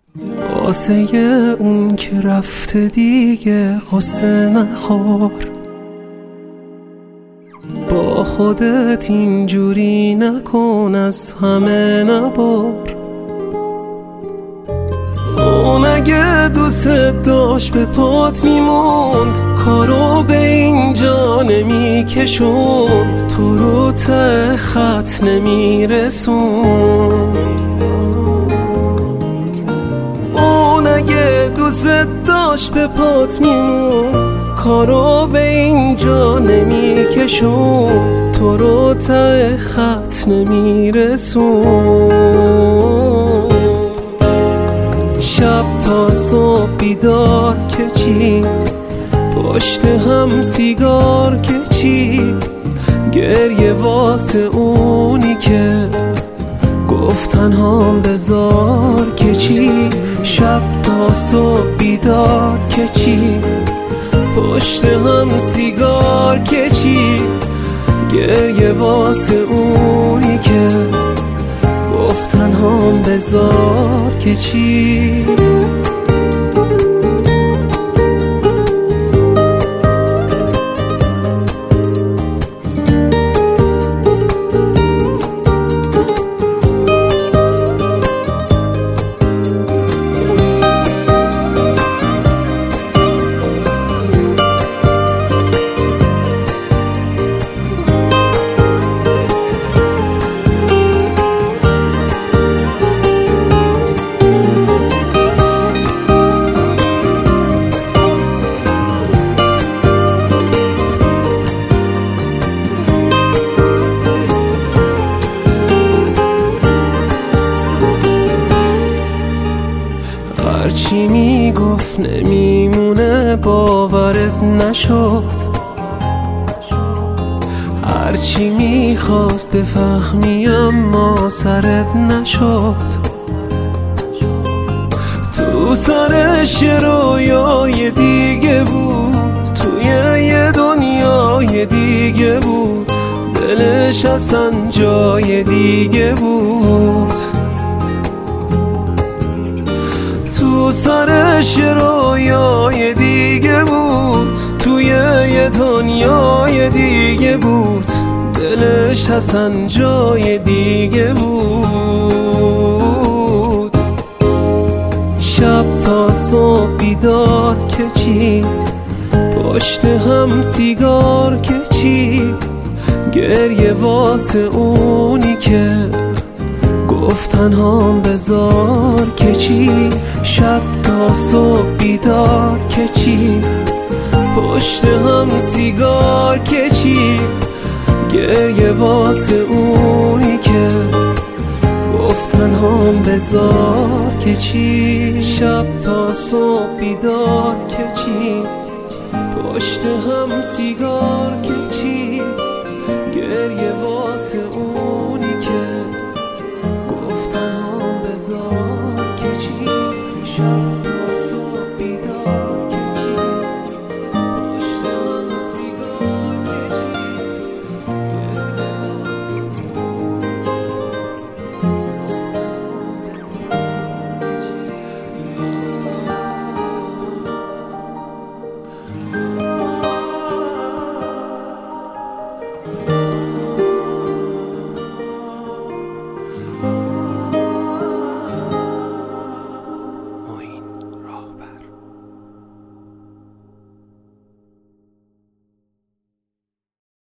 واسه اون که رفته دیگه قصه نخور، با خودت اینجوری نکن، از همه نبر. اون اگه دوست داشت به پات میموند، کارو به اینجا نمیکشوند، تو رو ته خط نمیرسوند. اون اگه دوست داشت به پات میموند، کارو به اینجا نمیکشوند، تو رو ته خط نمیرسوند. شب تا صبح بیدار که چی، پشت هم سیگار که چی، گریه واسه اونی که گفتن هم بذار که چی. شب تا صبح بیدار که چی، پشت هم سیگار که چی، گریه واسه اونی که گفتن هم بذار که چی. هرچی میگفت نمیمونه باورت نشد، هرچی میخواست بفهمی اما سرت نشد. تو سرش رویای دیگه بود، توی یه دنیای دیگه بود، دلش اصلا جای دیگه بود. تو سرش رویای دیگه بود، توی یه دنیای دیگه بود، دلش اصلا جای دیگه بود. شب تا صبح بیدار که چی، پشت هم سیگار که چی، گریه واسه اونی که گفتن هم بذار که چی. شب تا صبح بیدار که چی، پشت هم سیگار که چی، گریه واسه اونی که گفتن هم بذار که چی. شب تا صبح بیدار که چی، پشت هم سیگار که چی، گریه واسه اونی که گفتن هم بذار که چی. شب